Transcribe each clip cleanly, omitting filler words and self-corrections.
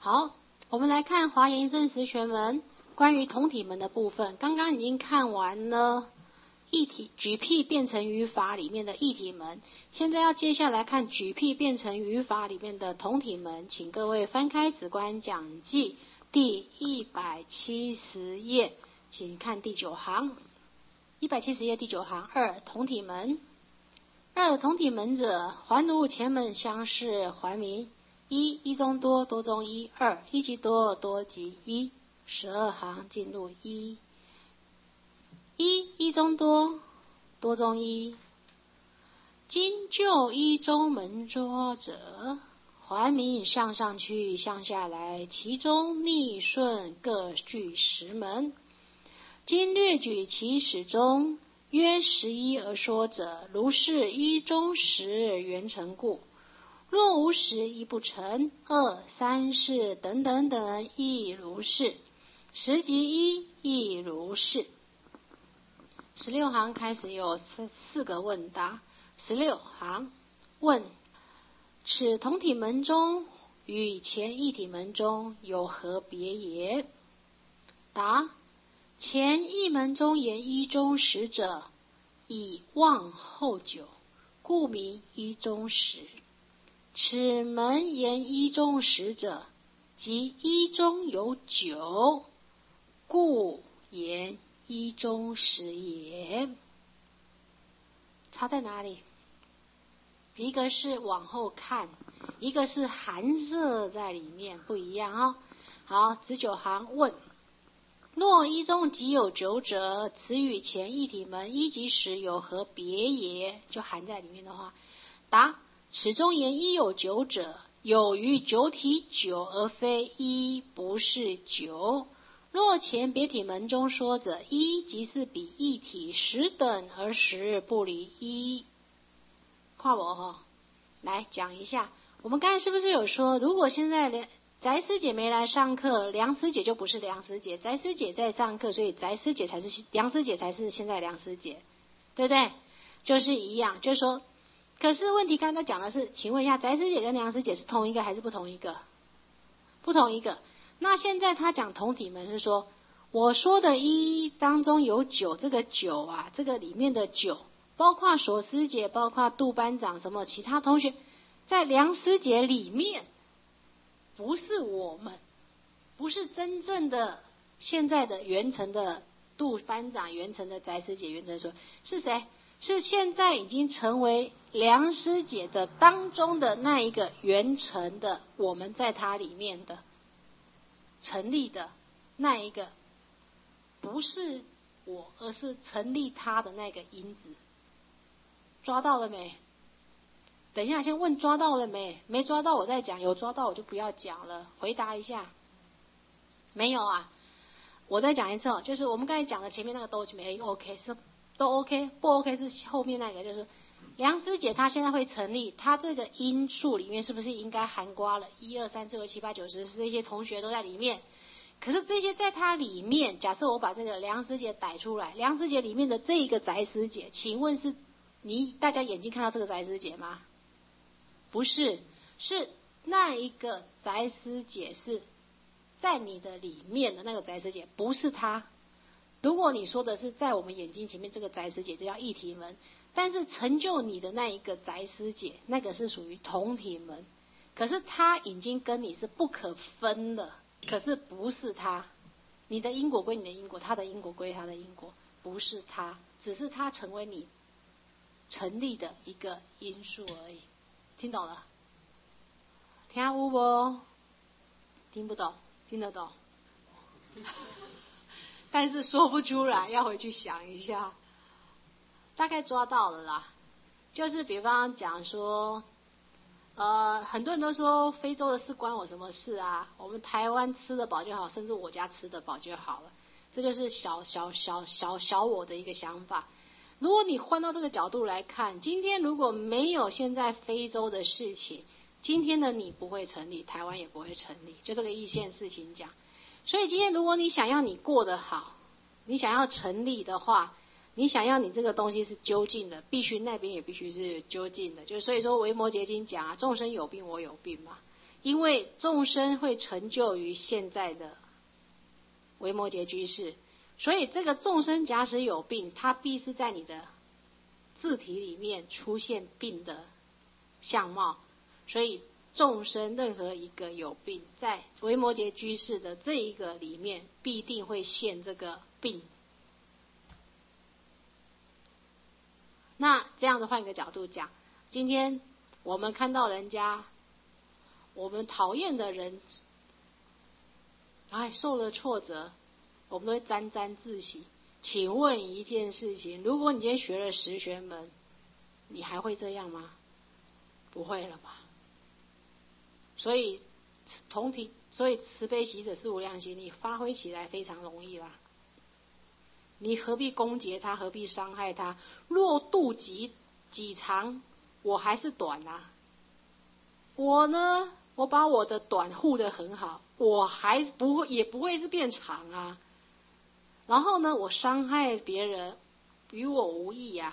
好，我们来看华严正实全文关于同体门的部分。刚刚已经看完了异体举譬变成语法里面的异体门，现在要接下来看举譬变成语法里面的同体门。请各位翻开《止观讲记》第170页，请看第9行。170页第9行，2同体门。2同体门者，还如前门相似，还名一，一中多，多中一；二，一即多，多即一。12行进入一，一中多，多中一。今就一中门拙者，还名向上去，向下来，其中逆顺各具10门。今略举其始终，约11而说者，如是一中10圆成故。若无10亦不成，2、3、4等等等亦如是，10即1亦如是。16行开始有4个问答。16行问：此同体门中与前异体门中有何别也？答：前一门中言一中10者，以望后久，故名一中10。此门言一中10者，即一中有9，故言一中10也。差在哪里？一个是往后看，一个是含摄在里面，不一样哦。好，19行问：若一中即有9者，此与前异体门1即10有何别也？就含在里面的话，答：此中言一有9者，有于九体9而非一，不是9。若前别体门中说者，一即是比异体10等而10不离一。看我哈，来讲一下，我们刚才是不是有说，如果现在翟师姐没来上课，梁师姐就不是梁师姐，翟师姐在上课，所以翟师姐才是梁师姐，才是现在梁师姐，对不对？就是一样，就是说，可是问题刚才讲的是，请问一下，翟师姐跟梁师姐是同一个还是不同一个？不同一个。那现在他讲同体门是说，我说的一当中有9，这个9啊，这个里面的9，包括索师姐，包括杜班长，什么其他同学，在梁师姐里面，不是我们，不是真正的现在的元成的杜班长、元成的翟师姐、元成说是谁？是现在已经成为梁师姐的当中的那一个元成的，我们在他里面的成立的那一个，不是我，而是成立他的那个因子。抓到了没？等一下先问抓到了没？没抓到我再讲，有抓到我就不要讲了。回答一下。没有啊？我再讲一次哦，就是我们刚才讲的前面那个都没 OK， 是都 OK， 不 OK 是后面那个，就是梁师姐她现在会成立，她这个因数里面是不是应该含括了1、2、3、4、5、7、8、9、10这些同学都在里面？可是这些在她里面，假设我把这个梁师姐逮出来，梁师姐里面的这个翟师姐，请问是大家眼睛看到这个翟师姐吗？不是，是那一个翟师姐是在你的里面的那个翟师姐，不是她。如果你说的是在我们眼睛前面这个翟师姐，这叫异体门，但是成就你的那一个翟师姐，那个是属于同体门，可是她已经跟你是不可分了，可是不是她。你的因果归你的因果，她的因果归她的因果，不是她，只是她成为你成立的一个因素而已。听懂了？听有不？听不懂？听得懂？但是说不出来，要回去想一下。大概抓到了啦。就是比方讲说，很多人都说非洲的事关我什么事啊？我们台湾吃得饱就好，甚至我家吃得饱就好了。这就是小我的一个想法。如果你换到这个角度来看，今天如果没有现在非洲的事情，今天的你不会成立，台湾也不会成立，就这个一线事情讲。所以今天如果你想要你过得好，你想要成立的话，你想要你这个东西是究竟的，必须那边也必须是究竟的。就所以说维摩诘经讲啊，众生有病我有病嘛。 因为众生会成就于现在的维摩诘居士，所以这个众生假使有病，它必是在你的字体里面出现病的相貌，所以众生任何一个有病，在维摩诘居士的这一个里面必定会现这个病。那这样子换一个角度讲，今天我们看到人家我们讨厌的人受了挫折，我们都会沾沾自喜。请问一件事情，如果你今天学了十玄门，你还会这样吗？不会了吧。所以慈悲喜舍是无量心，你发挥起来非常容易啦。你何必攻讦他，何必伤害他？若肚几长，我还是短啊。我呢，我把我的短护得很好，我还也不会是变长啊。然后呢，我伤害别人，与我无益呀。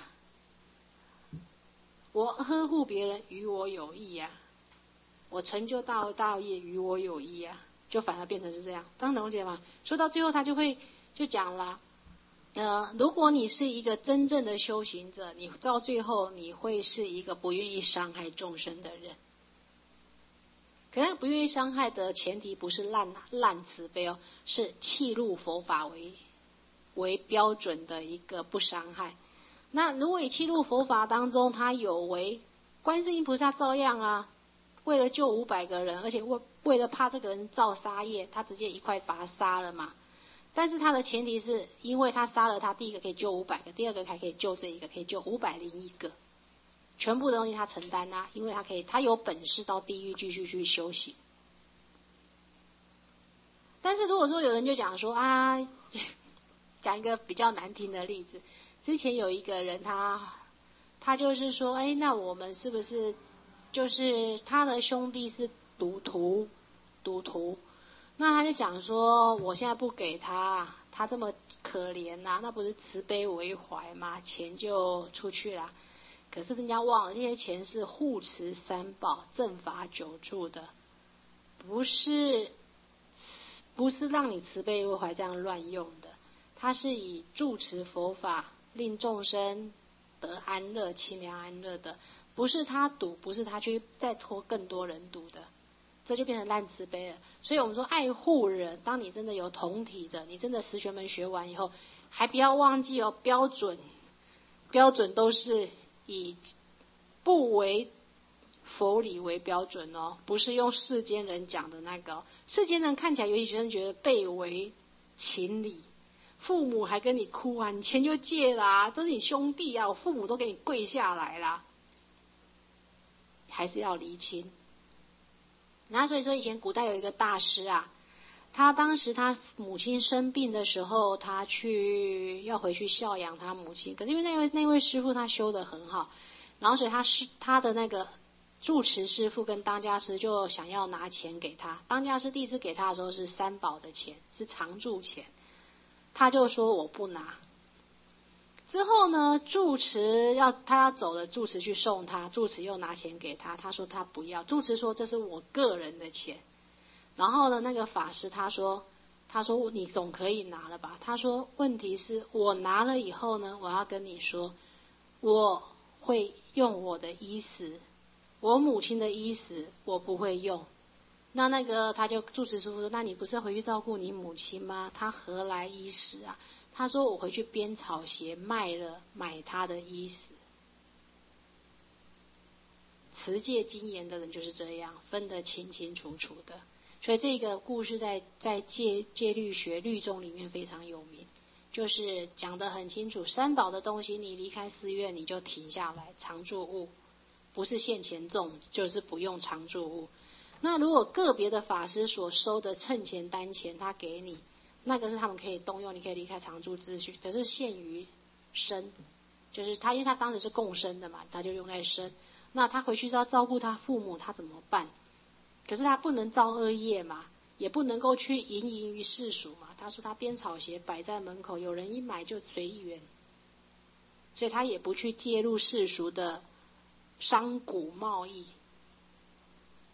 我呵护别人，与我有益呀。我成就大业，与我有益呀。就反而变成是这样，当能解吗？说到最后，他就讲了。如果你是一个真正的修行者，你到最后你会是一个不愿意伤害众生的人。可是不愿意伤害的前提不是滥慈悲哦，是契入佛法为标准的一个不伤害。那如果以契入佛法当中，他有为，观世音菩萨照样啊，为了救500个人，而且为了怕这个人造杀业，他直接一块把他杀了嘛。但是他的前提是因为他杀了他，第一个可以救500个，第二个还可以救这一个，可以救501个，全部的东西他承担啊，因为他有本事到地狱继续去修行。但是如果说有人就讲说讲一个比较难听的例子，之前有一个人他就是说，那我们是不是就是他的兄弟是赌徒，那他就讲说，我现在不给他这么可怜呐，那不是慈悲为怀吗？钱就出去了。可是人家忘了，这些钱是护持三宝、正法久住的，不是让你慈悲为怀这样乱用的。它是以住持佛法，令众生得安乐、清凉安乐的，不是他赌，不是他去再拖更多人赌的。这就变成烂慈悲了。所以我们说爱护人，当你真的有同体的，你真的十玄门学完以后，还不要忘记哦，标准都是以不为佛理为标准哦，不是用世间人讲的那个哦。世间人看起来有些学生觉得背为情理，父母还跟你哭啊，你钱就借啦，这是你兄弟啊，我父母都给你跪下来啦，还是要厘清。那所以说以前古代有一个大师啊，他当时他母亲生病的时候，他要回去孝养他母亲，可是因为那位师父他修得很好，然后所以他的那个住持师父跟当家师就想要拿钱给他。当家师第一次给他的时候是三宝的钱，是常住钱，他就说我不拿。之后呢，他要走了，住持去送他，住持又拿钱给他，他说他不要，住持说这是我个人的钱。然后呢，那个法师他说你总可以拿了吧？他说问题是我拿了以后呢，我要跟你说，我会用我的衣食，我母亲的衣食我不会用。那个他就住持师父说，那你不是要回去照顾你母亲吗？他何来衣食啊？他说我回去编草鞋卖了，买他的衣食。持戒精严的人就是这样，分得清清楚楚的。所以这个故事在戒律学律宗里面非常有名，就是讲得很清楚，三宝的东西你离开寺院你就停下来，常住物，不是现钱重，就是不用常住物。那如果个别的法师所收的称钱单钱他给你，那个是他们可以动用，你可以离开常住秩序，可是限于身，就是因为他当时是共生的嘛，他就用在身。那他回去是要照顾他父母，他怎么办？可是他不能造恶业嘛，也不能够去淫于世俗嘛。他说他编草鞋摆在门口，有人一买就随缘，所以他也不去介入世俗的商贾贸易。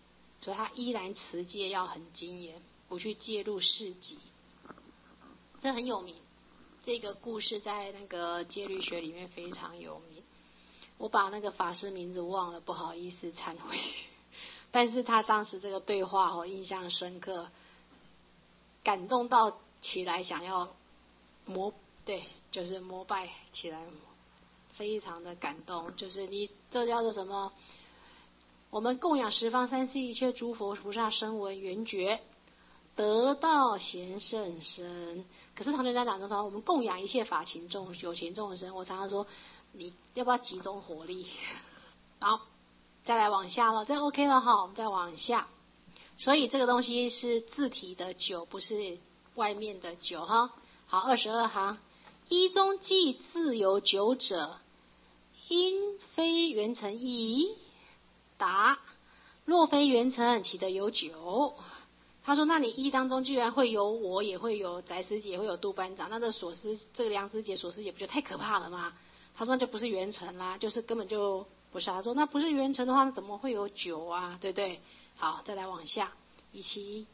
所以他依然持戒要很精严，不去介入事己。这很有名，这个故事在那个戒律学里面非常有名。我把那个法师名字忘了，不好意思，忏悔。但是他当时这个对话我印象深刻，感动到起来想要就是膜拜起来，非常的感动。就是你这叫做什么？我们供养十方三世一切诸佛菩萨声闻缘觉，得道贤圣身。可是唐玄奘讲的时候，我们供养一切法情有情众生。我常常说，你要不要集中火力？好，再来往下了，这 OK 了哈，我们再往下。所以这个东西是自体的酒，不是外面的酒哈。好，22行，一中既自有酒者，因非缘成意。答：若非缘成，岂得有酒？他说：那你一当中居然会有我，也会有宅师姐，也会有督班长，那这个梁师姐、所师姐不就太可怕了吗？他说那就不是缘成啦，就是根本就不是。他说那不是缘成的话，那怎么会有酒啊？对不对？好，再来往下，17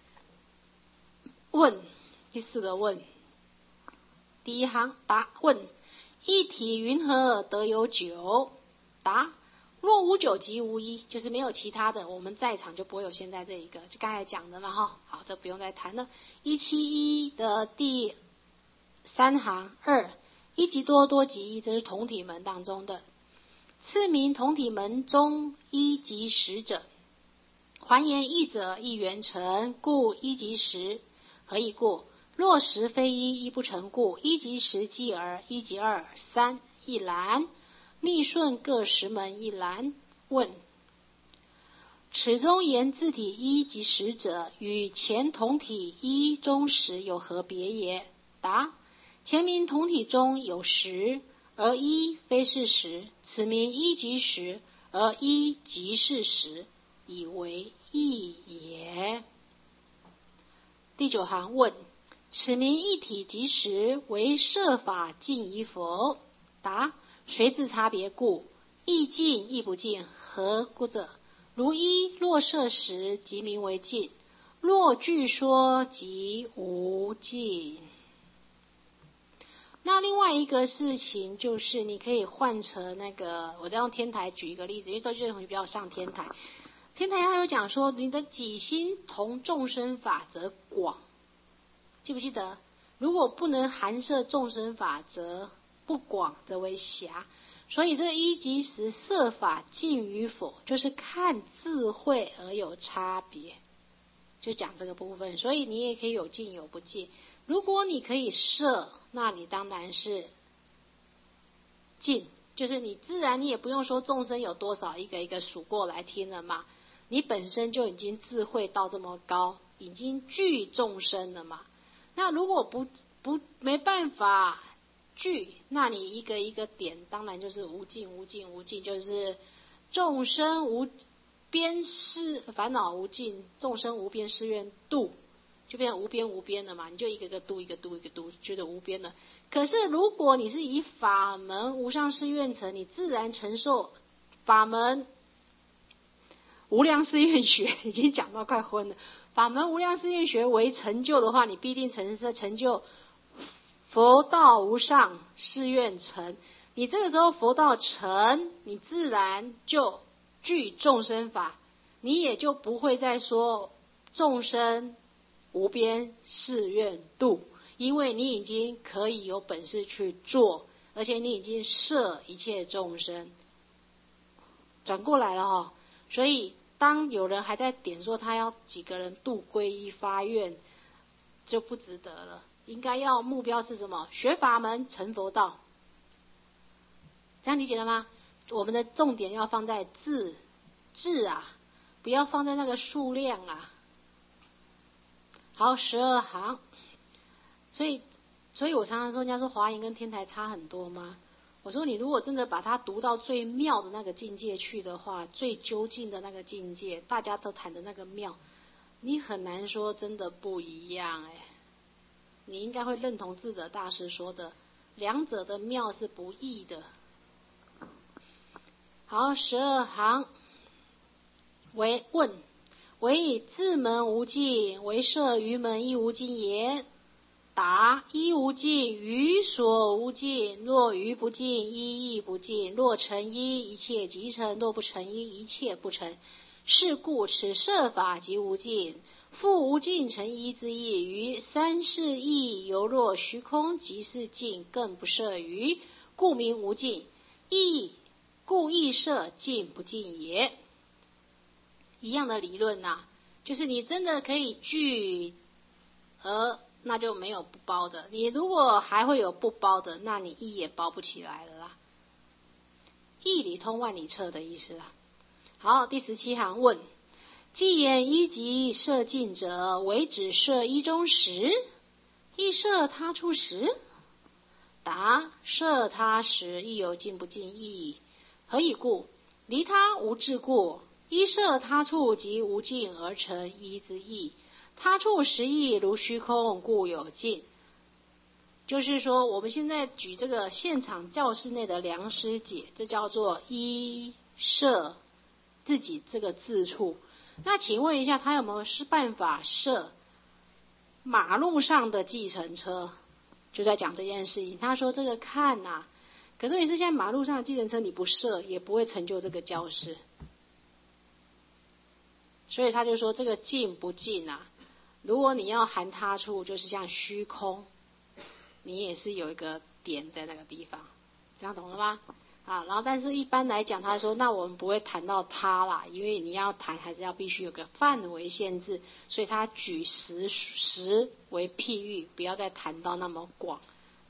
问，第4个问，第一行答：问一体云何得有酒？答：若无酒即无一，就是没有其他的，我们在场就不会有现在这一个，就刚才讲的嘛哈。好，这不用再谈了。171的第3行2，一即多，多即一，这是同体门当中的。次名同体门中一即十者，还言一者一缘成，故一即十。何以故？若十非一，一不成故。一即十继而一即二三，一栏。逆顺各十门一栏。问：此中言自体一即十者，与前同体一中十有何别也？答：前名同体中有十，而一非是十，此名一即十，而一即是十，以为异也。第9行问：此名一体即十，为摄法尽矣否？答：随自差别故，亦尽亦不尽。何故者？如一若摄十，即名为尽；若据说，即无尽。那另外一个事情就是，你可以换成那个，我再用天台举一个例子，因为都是同学比较上天台。天台他有讲说，你的己心同众生法则广，记不记得？如果不能含摄众生法则不广，则为狭。所以这一即十摄法尽与否，就是看智慧而有差别，就讲这个部分。所以你也可以有尽有不尽。如果你可以摄，那你当然是尽，就是你自然你也不用说众生有多少，一个一个数过来听了嘛。你本身就已经智慧到这么高，已经具众生了嘛。那如果没办法具，那你一个一个点，当然就是无尽无尽无尽，就是众生无边誓烦恼无尽，众生无边誓愿度，就变成无边无边了嘛。你就一个个度，一个度一个度，觉得无边了。可是如果你是以法门无上誓愿成，你自然承受法门无量誓愿学，已经讲到快昏了。法门无量誓愿学为成就的话，你必定成就佛道无上誓愿成。你这个时候佛道成，你自然就具众生法，你也就不会再说众生无边誓愿度，因为你已经可以有本事去做，而且你已经摄一切众生。转过来了哈，所以当有人还在点说他要几个人度皈依发愿，就不值得了。应该要目标是什么？学法门成佛道，这样理解了吗？我们的重点要放在智啊，不要放在那个数量啊。好，12行。所以我常常说，人家说华严跟天台差很多吗？我说你如果真的把它读到最妙的那个境界去的话，最究竟的那个境界，大家都谈的那个妙，你很难说真的不一样你应该会认同智者大师说的，两者的妙是不异的。好，12行为问： 为自门无尽，为摄于门亦无尽也。答：一无尽，于所无尽。若于不尽，一亦不尽。若成一，一切即成；若不成一，一切不成。是故此摄法即无尽。复无尽成一之意，于三世意犹若虚空，即是尽，更不摄于，故名无尽。故亦摄尽不尽也。一样的理论啊，就是你真的可以聚，那就没有不包的。你如果还会有不包的，那你一也包不起来了啦。义理通万里彻的意思啦。好，第17行问：既言一即摄尽者，为只摄一中时，亦摄他处时？答：摄他时亦有尽不尽义。何以故？离他无自故，一摄他处即无尽而成一之意。他处实义如虚空，故有尽。就是说，我们现在举这个现场教室内的良师解，这叫做一摄自己这个自处。那请问一下，他有没有办法摄马路上的计程车？就在讲这件事情。他说这个看啊，可是你是现在马路上的计程车，你不摄也不会成就这个教室。所以他就说这个尽不尽啊，如果你要含他处，就是像虚空，你也是有一个点在那个地方，这样懂了吗？然后但是一般来讲，他说那我们不会谈到他啦，因为你要谈还是要必须有个范围限制，所以他举时为譬喻，不要再谈到那么广。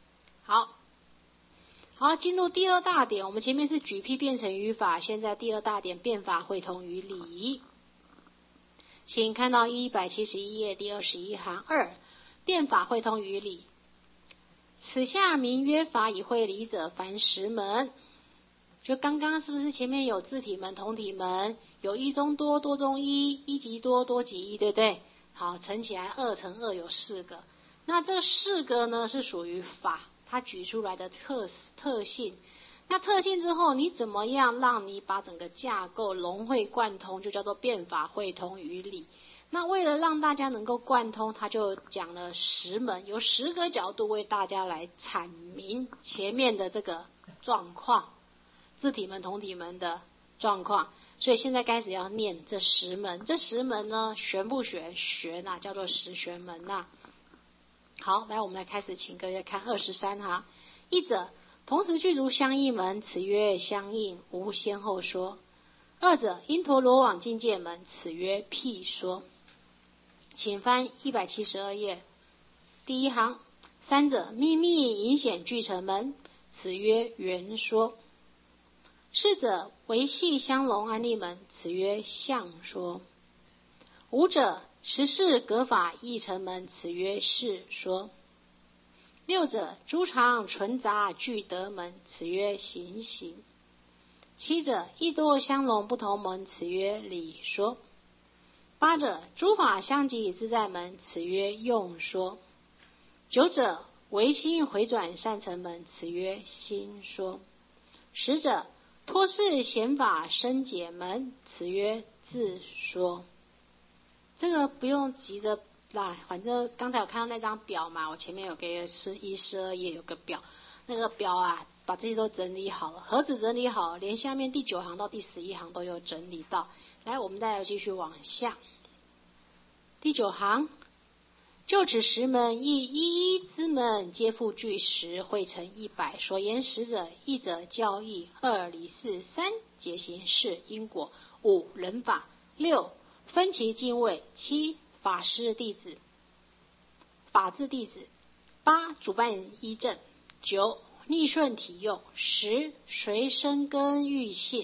好，进入第二大点，我们前面是举譬变成语法，现在第二大点变法会同于理。请看到171页第21行2，变法会通于理。此下名曰法以会理者，凡10门。就刚刚是不是前面有自体门、同体门，有一中多、多中一，一即多、多即一，对不对？好，乘起来2乘2有4个。那这4个呢是属于法，它举出来的特性。那特性之后，你怎么样让你把整个架构融会贯通，就叫做变法会通于理。那为了让大家能够贯通，他就讲了10门，有10个角度为大家来阐明前面的这个状况，自体门、同体门的状况。所以现在开始要念这10门，这10门呢，玄不玄？玄啊，叫做10玄门啊。好，来我们来开始，请各位看23行。一者，同时具足相应门，此曰相应，无先后说。二者，因陀罗网境界门，此曰譬说。请翻172页第1行。三者，秘密隐显俱成门，此曰圆说。四者，维系相融安立门，此曰相说。五者，十事隔法异成门，此曰事说。六者，诸常纯杂俱得门，此曰行行。七者，异多相融不同门，此曰理说。八者，诸法相即自在门，此曰用说。九者，唯心回转善成门，此曰心说。十者，托事显法生解门，此曰自说。这个不用急着啦，反正刚才有看到那张表嘛，我前面有给11、12页有个表，那个表啊，把这些都整理好了，何止整理好，连下面第9行到第11行都有整理到。来，我们再来继续往下。第9行，就此10门，亦一一之门，皆复具10，汇成100。所言10者，一者教义，2理事，3解行，4因果，5人法，6分歧敬畏，7法师弟子、法治弟子，8主办依正，9逆顺体用，10随生根育性。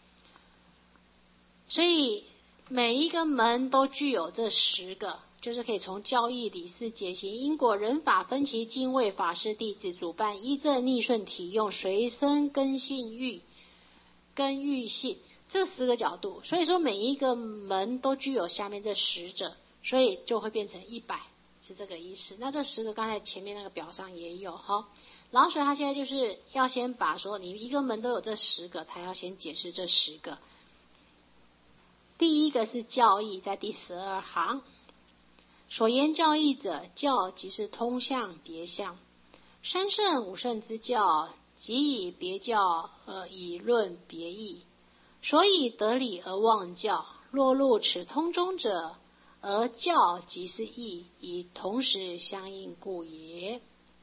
所以每一个门都具有这10个，就是可以从教义、理事、解行、因果、人法、分歧敬畏、法师弟子、主办依正、逆顺体用、随生根育性这10个角度。所以说每一个门都具有下面这10者，所以就会变成100，是这个意思。那这10个刚才前面那个表上也有哈。然后所以他现在就是要先把说你一个门都有这10个，他要先解释这10个。 第一个是教义，在第12行。所言教义者，教即是通向别相。三圣五圣之教，即以别教而以论别义。所以得理而忘教，若入此通中者，而教即是义，以同时相应故也。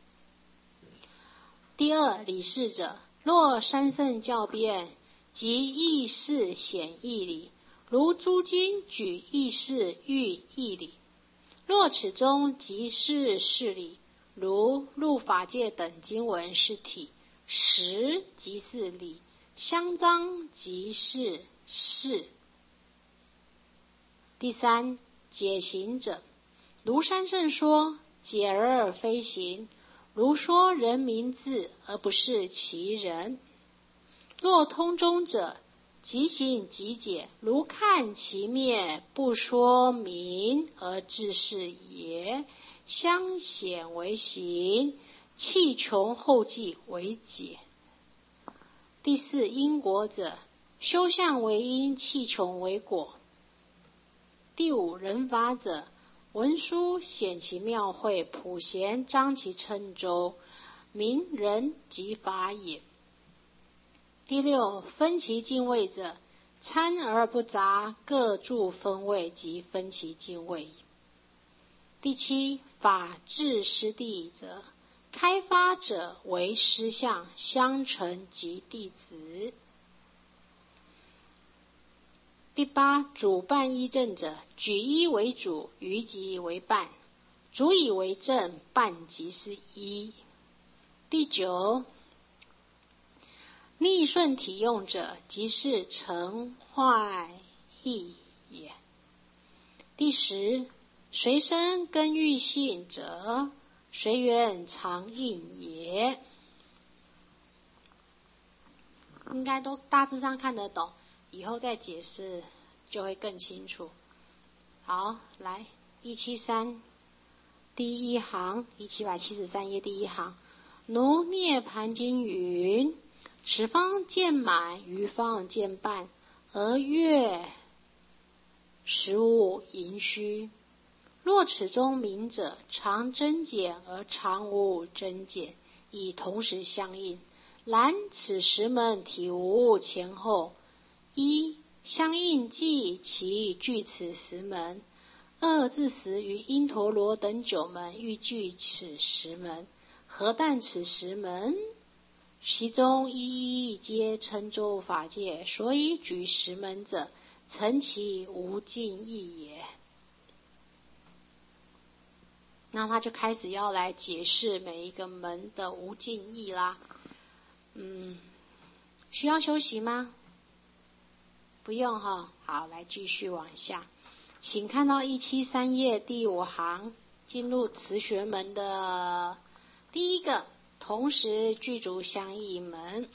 第二，理事者，若三圣教辩，即义事显义理，如诸经举义事喻义理。若此中即是事理，如入法界等经文是体，实即是理，相章即是事。第三，解行者，如三圣说，解而非行，如说人名字而不是其人。若通中者，即行即解，如看其面，不说明而自是也，相显为行，气穷后继为解。第四，因果者，修相为因，气穷为果。第五，人法者，文书显其妙慧，普贤彰其称周，名人即法也。第六，分其敬畏者，参而不杂，各著分位，即分其敬畏。第七，法治师弟者，开发者为师相，相承即弟子。第八，主办依正者，举一为主，余即为伴，主以为正，伴即是一。第九，逆顺体用者，即是成坏义也。第十，随身根欲性者，随缘常应也。应该都大致上看得懂，以后再解释就会更清楚。好，来173第一行，1773页第一行，如涅盘经云：此方见满，余方见半，而月实无盈虚。若此中明者，常增减而常无增减，以同时相应。然此十门体无前后：一、相应即其具此十门；二、自时于因陀罗等9门欲具此十门。何但此十门？其中一一皆称作法界，所以举十门者，成其无尽意也。那他就开始要来解释每一个门的无尽意啦。需要休息吗？不用哈。好，来继续往下，请看到173页第5行，进入慈学门的第一个同时具足相异门。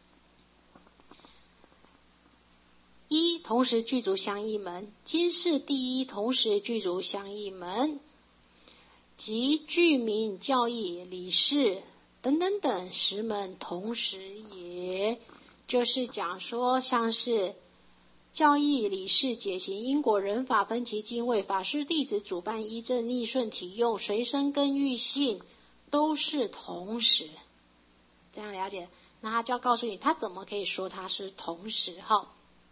一、同时具足相异门，今世第一同时具足相异门，即具名教义理事等等等10门同时也。就是讲说，像是教义理事解行因果人法分其经位，法师弟子主办依正逆顺体用随身根欲性，都是同时。这样了解？那他就要告诉你，他怎么可以说他是同时哈？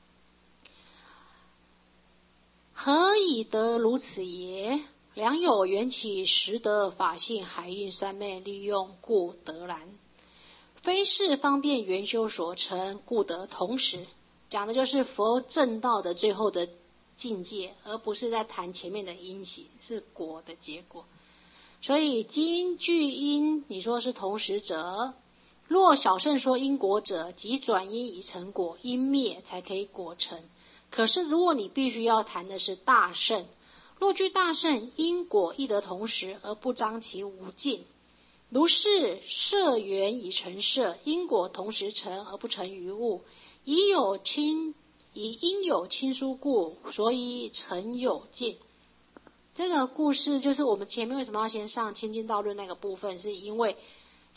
何以得如此也？良有缘起实得法性海运三昧利用，故得然。非是方便圆修所成，故得同时。讲的就是佛正道的最后的境界，而不是在谈前面的因行，是果的结果。所以今具因，你说是同时者，若小圣说因果者，即转因以成果，因灭才可以果成。可是如果你必须要谈的是大圣，若具大圣，因果亦得同时，而不彰其无尽。如是摄缘以成摄，因果同时成而不成于物。以因有亲疏故，所以成有尽。这个故事就是我们前面为什么要先上清净道论那个部分，是因为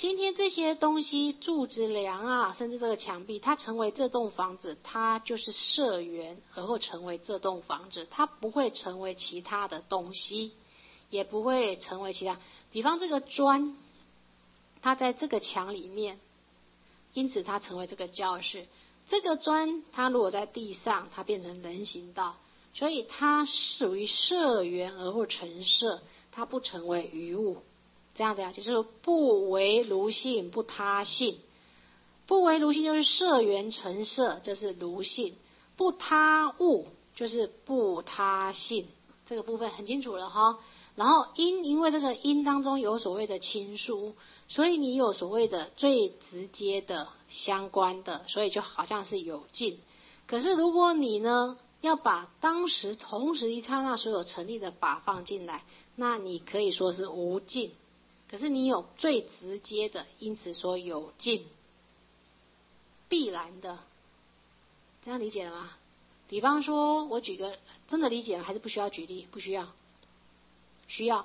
今天这些东西，柱子、梁啊，甚至这个墙壁，它成为这栋房子，它就是社缘而会成为这栋房子，它不会成为其他的东西，也不会成为其他。比方这个砖，它在这个墙里面，因此它成为这个教室。这个砖，它如果在地上，它变成人行道，所以它属于社缘而会成社，它不成为余物。这样子啊，就是不为如性，不他性。不为如性就是社缘成社，这是如性；不他物就是不他性。这个部分很清楚了哈。然后因为这个因当中有所谓的亲疏，所以你有所谓的最直接的相关的，所以就好像是有尽。可是如果你呢要把当时同时一刹那所有成立的法放进来，那你可以说是无尽。可是你有最直接的，因此说有尽，必然的，这样理解了吗？比方说，我举个真的理解吗？还是不需要举例？不需要，需要。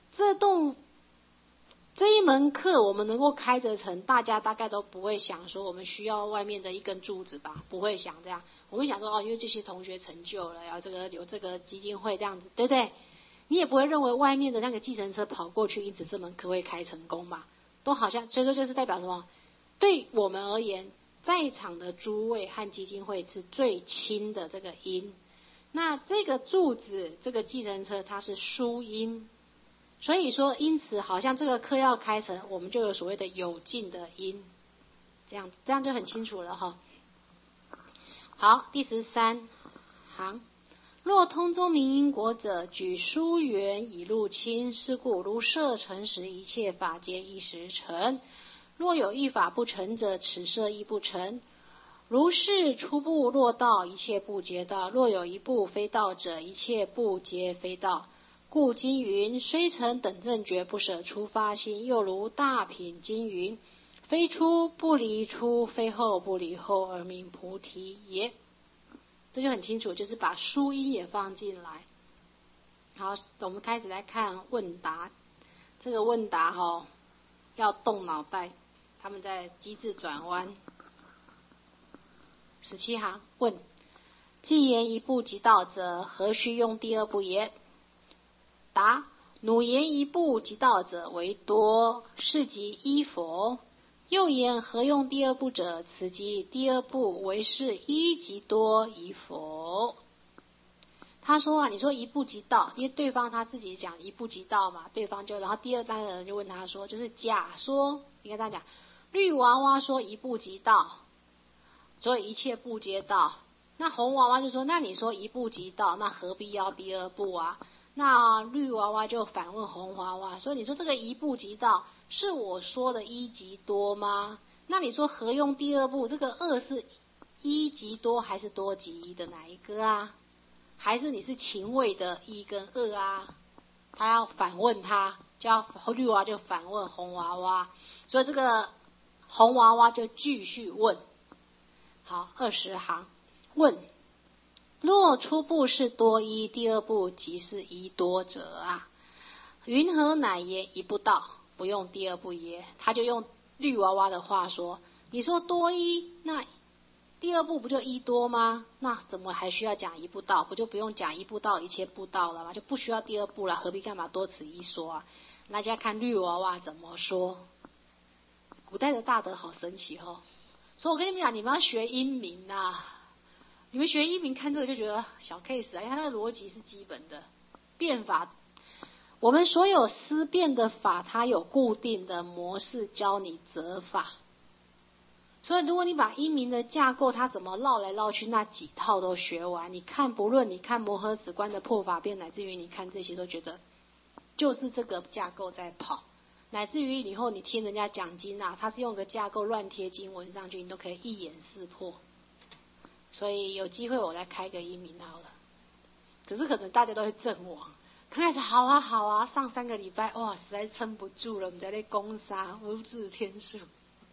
这一门课我们能够开得成，大家大概都不会想说我们需要外面的一根柱子吧？不会想这样，我会想说哦，因为这些同学成就了，然后有这个基金会这样子，对不对？你也不会认为外面的那个计程车跑过去，因此这门课会开成功嘛？都好像，所以说这是代表什么？对我们而言，在场的诸位和基金会是最亲的这个因。那这个柱子，这个计程车，它是疏因。所以说，因此好像这个课要开成，我们就有所谓的有尽的因，这样就很清楚了哈。好，第13行。若通宗明因果者，举疏缘以入亲，是故如摄成时，一切法皆一时成。若有一法不成者，此摄亦不成。如是初步若道，一切部皆道；若有一部非道者，一切部皆非道。故经云：虽成等正觉，不舍初发心。又如大品经云：非初不离初，非后不离后，而名菩提也。这就很清楚，就是把疏因也放进来。好，我们开始来看问答。这个问答要动脑袋，他们在机智转弯。17行问：既言一部即道者，何须用第二部也？答：汝言一部即道者为多，是即一否？又言何用第二部者，此即第二部为是一即多矣否？他说啊，你说一部即道，因为对方他自己讲一部即道嘛，对方就然后第二单的人就问他说，就是假说，你看他讲绿娃娃说一部即道，所以一切部皆道。那红娃娃就说，那你说一部即道，那何必要第二部啊？那绿娃娃就反问红娃娃说，你说这个一部即道是我说的一即多吗？那你说何用第二部？这个二是一即多还是多即一的哪一个啊？还是你是情味的一跟二啊？他要反问他，绿娃娃就反问红娃娃，所以这个红娃娃就继续问。好，20行问：若初步是多一，第二步即是一多者啊，云何乃言一不道，不用第二步耶？他就用绿娃娃的话说，你说多一，那第二步不就一多吗？那怎么还需要讲一步道？不就不用讲一步道一切步道了吗？就不需要第二步了，何必干嘛多此一说啊？大家看绿娃娃怎么说。古代的大德好神奇哦，所以我跟你们讲，你们要学英明啊，你们学英明看这个就觉得小 case 啊，因为它那个逻辑是基本的变法。我们所有思辨的法，它有固定的模式教你择法。所以如果你把英明的架构，它怎么绕来绕去，那几套都学完，你看不论你看摩诃止观的破法辩，乃至于你看这些都觉得就是这个架构在跑，乃至于以后你听人家讲经啊，他是用个架构乱贴经文上去，你都可以一眼识破。所以有机会我来开个英明好了，可是可能大家都会阵亡。刚开始好啊，上3个礼拜，哇，实在撑不住了，我们在那攻杀无字天数。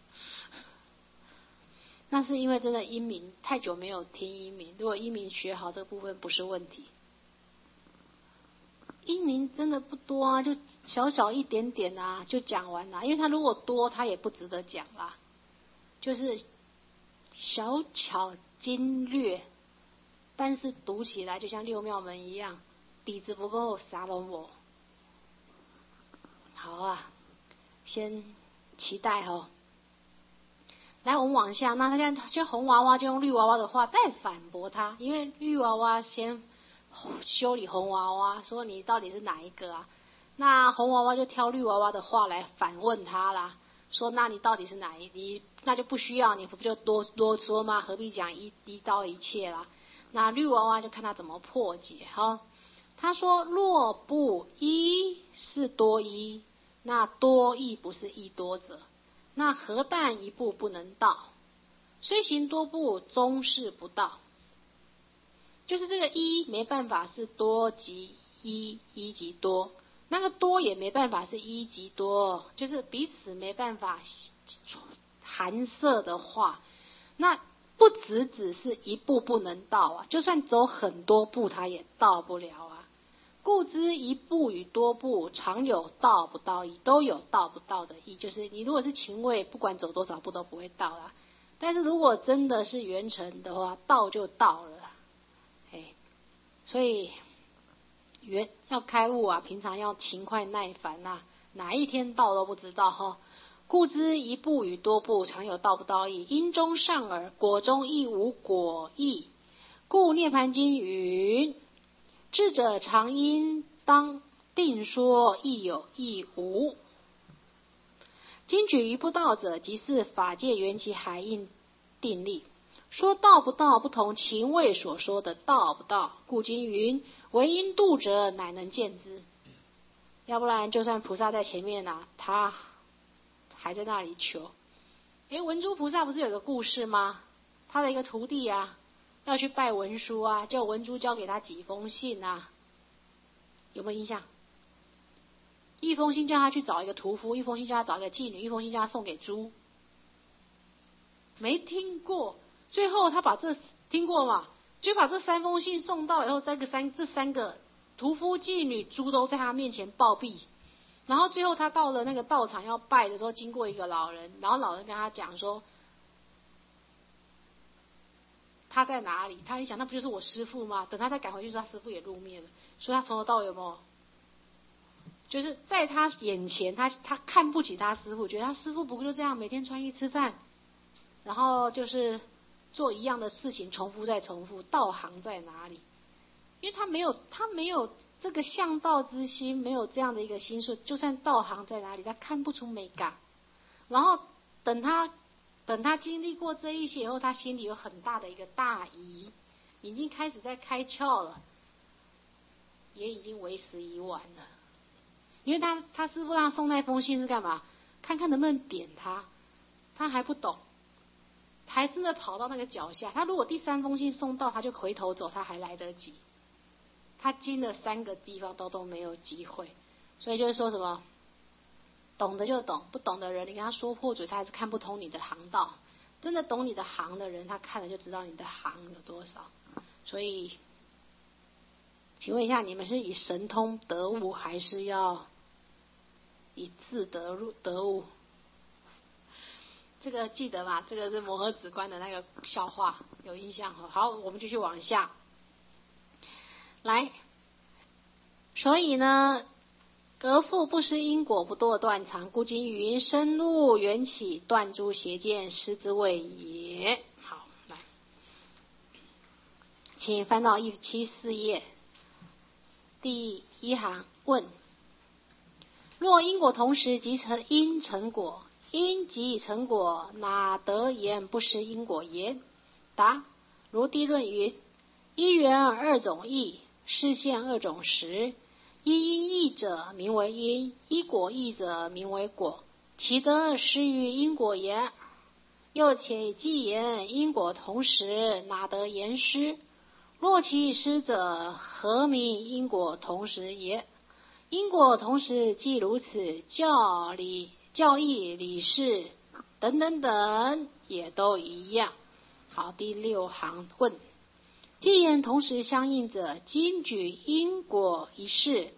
那是因为真的英明太久没有听英明，如果英明学好这个部分不是问题。 英明真的不多啊，就小小一点点啊，就讲完了。因为他如果多，他也不值得讲啦。就是小巧精略，但是读起来就像六妙门一样，底子不够，啥都没。好啊，先期待哦。来，我们往下，那他现在就红娃娃就用绿娃娃的话再反驳他，因为绿娃娃先修理红娃娃，说你到底是哪一个啊？那红娃娃就挑绿娃娃的话来反问他啦，说那你到底是哪一？你那就不需要，你不就多说吗？何必讲一刀一切啦？那绿娃娃就看他怎么破解哈。他说若不一是多一，那多亦不是一多者，那何但一步不能到？虽行多步，终是不到。就是这个一没办法是多即一，一即多，那个多也没办法是一即多，就是彼此没办法含摄的话，那不只是一步不能到啊，就算走很多步，它也到不了啊。故知一步与多步，常有到不到意，都有到不到的意，就是你如果是勤位，不管走多少步都不会到啦。但是如果真的是圆成的话，到就到了。所以要开悟啊，平常要勤快耐烦啊，哪一天到都不知道哈。故知一步与多步，常有到不到意，因中善耳，果中亦无果意。故涅盘经云：智者常因当定说，亦有亦无。今举于不道者，即是法界缘起海印定力。说道不道，不同情位所说的道不道。故经云：唯因度者，乃能见之。要不然，就算菩萨在前面啊，他还在那里求。文殊菩萨不是有个故事吗？他的一个徒弟啊，要去拜文殊啊，叫文殊交给他几封信啊，有没有印象？一封信叫他去找一个屠夫，一封信叫他找一个妓女，一封信叫他送给猪。没听过。最后他把听过嘛？就把这3封信送到以后，这三个屠夫、妓女、猪都在他面前暴毙。然后最后他到了那个道场要拜的时候，经过一个老人，然后老人跟他讲说他在哪里？他一想那不就是我师父吗？等他再赶回去说他师父也入灭了，所以他从头到尾有没有？就是在他眼前，他看不起他师父，觉得他师父不就这样每天穿衣吃饭，然后就是做一样的事情，重复再重复，道行在哪里？因为他没有这个向道之心，没有这样的一个心术，就算道行在哪里，他看不出美感。然后等他经历过这一些以后，他心里有很大的一个大疑，已经开始在开窍了，也已经为时已晚了。因为他师父让送那封信是干嘛？看看能不能点他，他还不懂。还真的跑到那个脚下，他如果第3封信送到，他就回头走，他还来得及。他经了3个地方都没有机会，所以就是说什么，懂的就懂，不懂的人你跟他说破嘴，他还是看不通你的行道。真的懂你的行的人，他看了就知道你的行有多少。所以，请问一下，你们是以神通得悟，还是要以智得悟？这个记得吧？这个是摩诃止观的那个笑话，有印象哈？好，我们继续往下来。所以呢，格复不失因果，不堕断常。故经云：深入缘起，断诸邪见，师之谓也。好，来，请翻到174页第1行。问：若因果同时，即因成果。因即以成果，哪得言不失因果言？答：如地论云：一缘2种义，示现2种实。一因义者名为因，一果义者名为果。其得失于因果言。又且既言因果同时，哪得言失？若其失者，何名因果同时也？因果同时既如此，教义、理事等等等也都一样。好，第6行问：既言同时相应者，今举因果一事，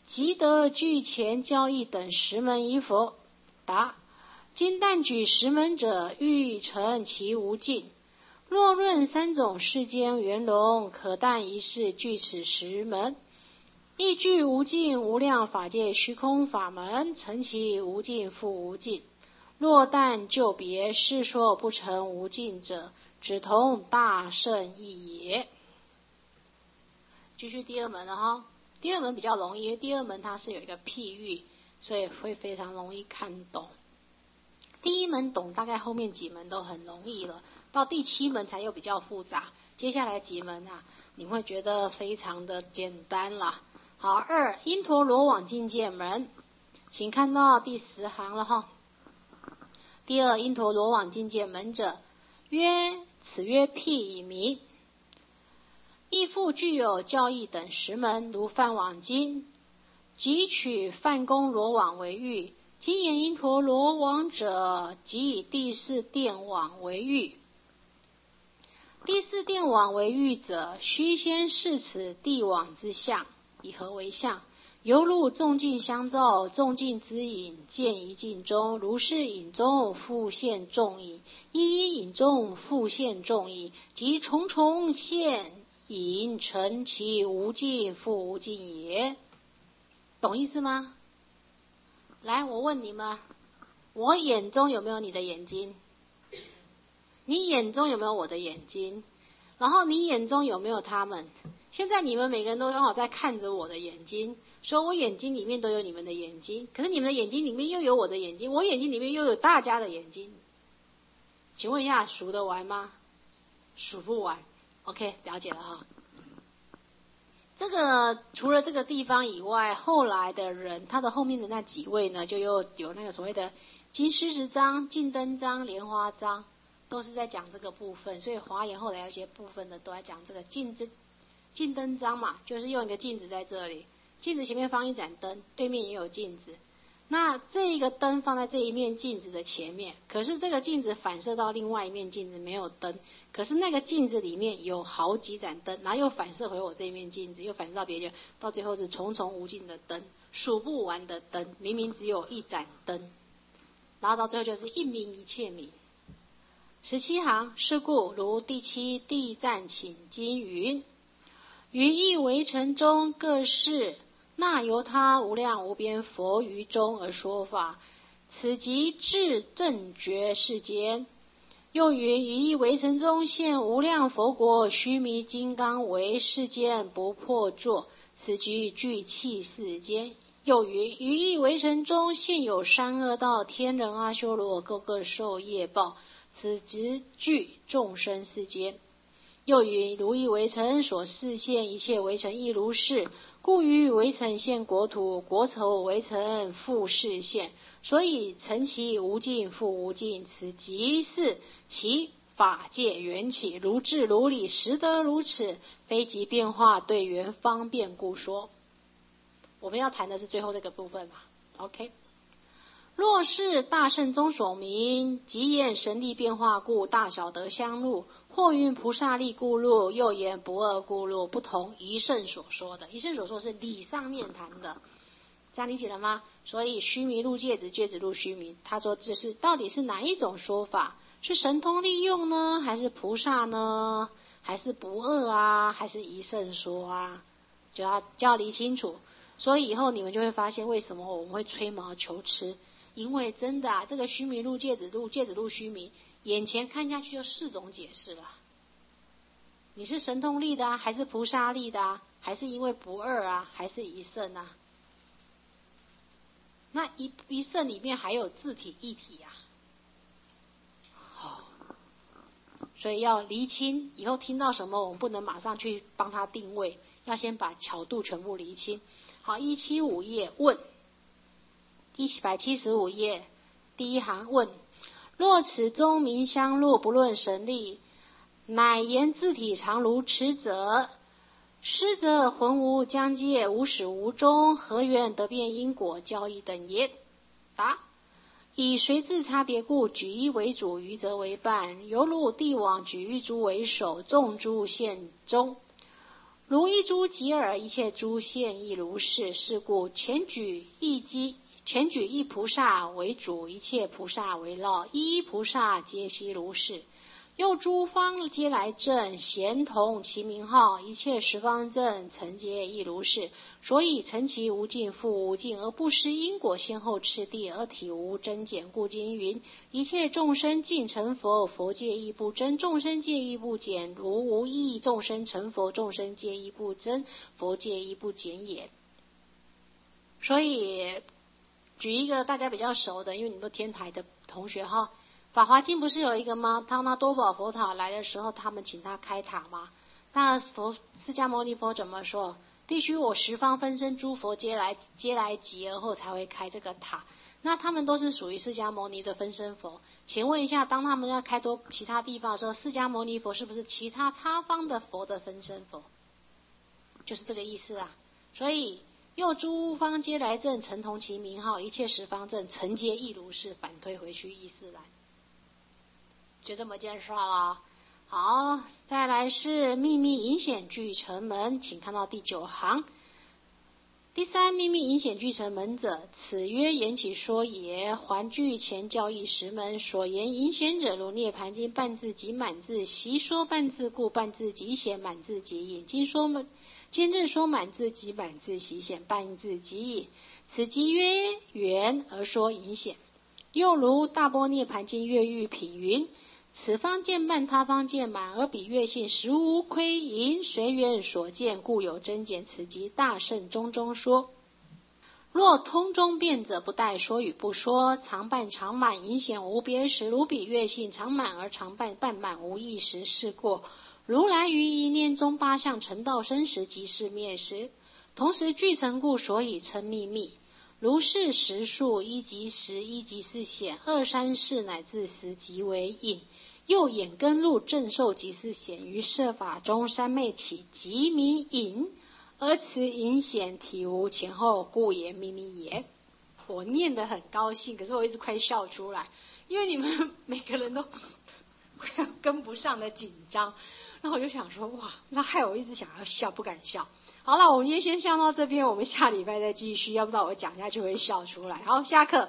即得具前教义等10门与否？答：今但举10门者，欲成其无尽。若论3种世间圆融，可但一事具此10门。亦具无尽无量法界虚空法门，成其无尽复无尽。若但就别是说不成无尽者，只同大圣义也。继续第2门了哈。第2门比较容易，因为第2门它是有一个譬喻，所以会非常容易看懂。第1门懂，大概后面几门都很容易了，到第7门才又比较复杂。接下来几门啊，你会觉得非常的简单啦。好，2因陀罗网境界门，请看到第10行了哈。第2因陀罗网境界门者，曰此曰譬名，亦复具有教义等10门，如梵网经，即取梵宫罗网为喻。今言因陀罗网者，即以第4电网为喻。第4电网为喻者，须先视此地网之相，以何为相？犹如众镜相照，众镜之影见一镜中，如是影中复现众影，一影中复现众影，即重重现影成其无尽复无尽也。懂意思吗？来，我问你们，我眼中有没有你的眼睛？你眼中有没有我的眼睛？然后你眼中有没有他们？现在你们每个人都刚好在看着我的眼睛，说我眼睛里面都有你们的眼睛，可是你们的眼睛里面又有我的眼睛，我眼睛里面又有大家的眼睛。请问一下，数得完吗？数不完。OK， 了解了哈。这个除了这个地方以外，后来的人他的后面的那几位呢，就又有那个所谓的金狮子章、金灯章、莲花章，都是在讲这个部分。所以华严后来有些部分呢，都在讲这个金灯章嘛，就是用一个镜子在这里，镜子前面放一盏灯，对面也有镜子。那这一个灯放在这一面镜子的前面，可是这个镜子反射到另外一面镜子没有灯，可是那个镜子里面有好几盏灯，然后又反射回我这一面镜子，又反射到别人，到最后是重重无尽的灯，数不完的灯，明明只有一盏灯，然后到最后就是一明一切明。17行，是故如第7地赞请经云：于一围城中各事，那由他无量无边佛于中而说法，此即至正觉世间。又云：于一围城中现无量佛国，须弥金刚为世间不破作，此即具器世间。又云：于一围城中现有三恶道天人阿修罗，个个受业报，此即具众生世间。又云：如一围城所示现一切围城亦如是，故于围城现国土，国仇围城复示现，所以成其无尽复无尽，此即是其法界缘起，如智如理，实得如此，非即变化对缘方便故说。我们要谈的是最后这个部分嘛 ，OK。若是大圣中所明，即言神力变化故，大小得相入；或云菩萨力故入，又言不二故入，不同一圣所说的。一圣所说是理上面谈的，这样理解了吗？所以须弥入芥子，芥子入须弥。他说这是到底是哪一种说法？是神通利用呢，还是菩萨呢？还是不二啊？还是一圣说啊？就要理清楚。所以以后你们就会发现，为什么我们会吹毛求疵。因为真的啊，这个须弥入芥子入，芥子入须弥，眼前看下去就4种解释了。你是神通力的啊，还是菩萨力的啊，还是因为不二啊，还是一圣啊？那一圣里面还有自体一体啊。好，所以要厘清，以后听到什么我们不能马上去帮他定位，要先把巧度全部厘清。好，175页问。175页第1行问：若此中明相入，不论神力，乃言自体常如此者，师则浑无疆界，无始无终，何缘得变因果教义等也？答：以随自差别故，举一为主，余则为伴，犹如帝王举一株为首，众诸现中。 如一诸即耳，一切诸现亦如是。是故前举一菩萨为主，一切菩萨为乐，一一菩萨皆悉如是。又诸方皆来证，咸同其名号，一切十方证，曾皆亦如是。所以成其无尽复无尽，而不失因果先后次第，而体无增减。故经云：一切众生尽成佛，佛界亦不增，众生界亦不减。如无异众生成佛，众生界亦不增，佛界亦不减也。所以举一个大家比较熟的，因为你们都天台的同学哈，法华经不是有一个吗？当那多宝佛塔来的时候，他们请他开塔吗？那释迦牟尼佛怎么说？必须我十方分身诸佛皆来集而后才会开这个塔。那他们都是属于释迦牟尼的分身佛。请问一下，当他们要开多其他地方的时候，释迦牟尼佛是不是其他方的佛的分身佛？就是这个意思啊。所以又诸方皆来证，曾同其名号，一切十方证，曾皆亦如是。反推回去意思来，就这么介绍了。好，再来是秘密隐显具成门，请看到第9行。第三，秘密隐显具成门者，此曰言起说也。还具前教义10门，所言隐显者，如涅盘经半字及满字，习说半字故，半字即显，满字即隐。今日说满字及满字习显，半字即隐。此即曰圆而说隐显。又如大般涅盘经越狱品云：此方见半，他方见满，而彼月性实无亏盈，随缘所见，故有增减。此即大圣中说。若通中变者，不待说与不说，常半常满，隐显无别时。如彼月性常满而常半，半满无异时，是过。如来于一念中八相成道生时，即是灭时，同时具成故，所以称秘密。如是实数，1即10，1即4显，2、3、4乃至10即为隐。又眼根入正受即是显，于摄法中三昧起，即名隐。而此隐显体无前后，故言秘密也。我念得很高兴，可是我一直快笑出来，因为你们每个人都快要跟不上的紧张。然后我就想说，哇，那害我一直想要笑，不敢笑。好了，我们今天先笑到这边，我们下礼拜再继续，要不然我讲下去会笑出来。好，下课。